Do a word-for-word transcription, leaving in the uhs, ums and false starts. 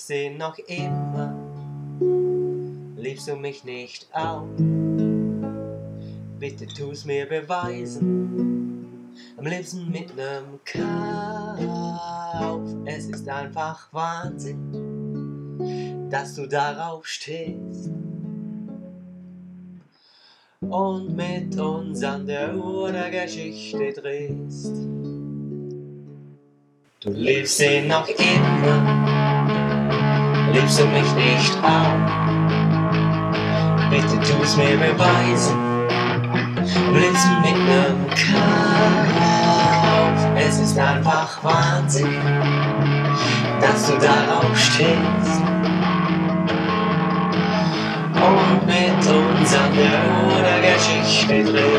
liebst ihn noch immer, liebst du mich nicht auch? Bitte tu's mir beweisen, am liebsten mit nem Kauf. Es ist einfach Wahnsinn, dass du darauf stehst und mit uns an der Uhr der Geschichte drehst. Du liebst ihn noch immer, liebst du mich nicht auch? Bitte tu's mir beweisen, am liebsten mit nem Kauf. Es ist einfach Wahnsinn, dass du darauf stehst und mit uns an der Uhr der Geschichte drehst.